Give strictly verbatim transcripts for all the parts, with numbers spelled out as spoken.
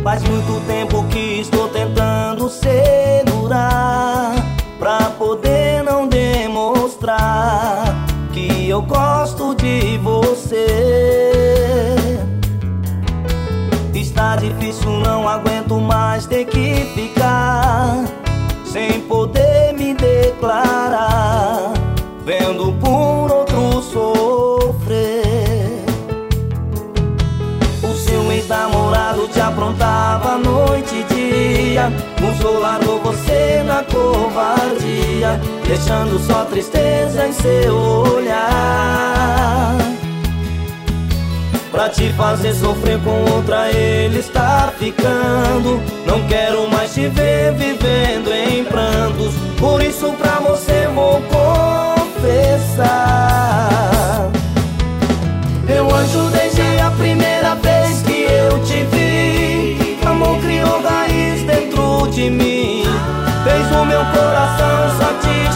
Faz muito tempo que estou tentando segurar, pra poder não demonstrar que eu gosto de você. Está difícil, não aguento mais ter que ficar sem poder me declarar, vendo por outro sofrer. O seu ex-namorado te aprontava noite e dia, usou, largou você na covardia, deixando só tristeza em seu olhar. Pra te fazer sofrer com outra ele está ficando. Não quero mais te ver vivendo em prantos, por isso pra você vou confessar. Meu anjo, desde a primeira vez que eu te vi, amor criou raiz dentro de mim, fez o meu coração só te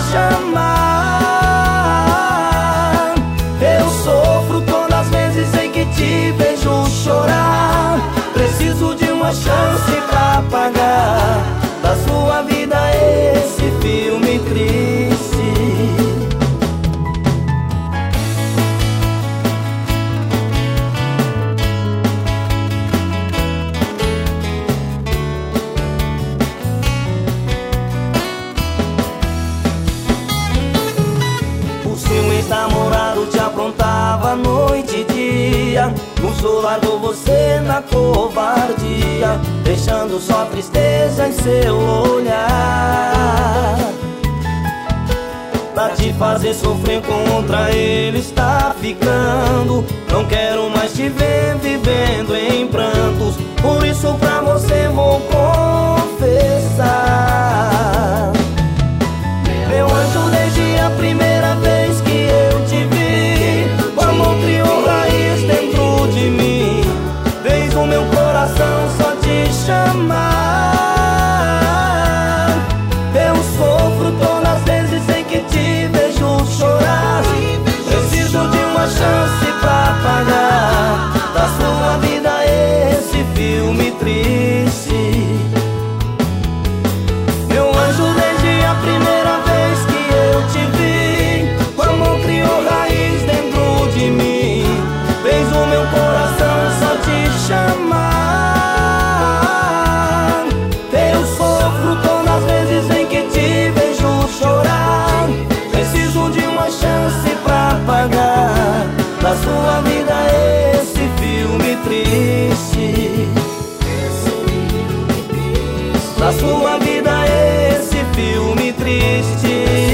chamar. Eu sofro todas as vezes em que te vejo chorar, preciso de uma chance pra apagar da sua vida esse filme triste. Namorado te aprontava noite e dia, usou, largou você na covardia, deixando só tristeza em seu olhar. Pra te fazer sofrer com outra ele está ficando. Não quero mais te ver vivendo em prantos, por isso pra você vou confessar. Meu anjo, desde a primeira vez que eu te vi, o amor criou raiz dentro de mim, fez o meu coração só te chamar. Eu sofro todas as vezes em que te vejo chorar, preciso de uma chance pra apagar da sua vida esse filme triste. Meu anjo, desde a primeira vez que eu te vi, o amor criou raiz dentro de mim, fez o meu coração só te chamar. Eu sofro todas as vezes em que te vejo chorar, preciso de uma chance pra apagar da sua vida esse filme triste. Da sua vida esse filme triste.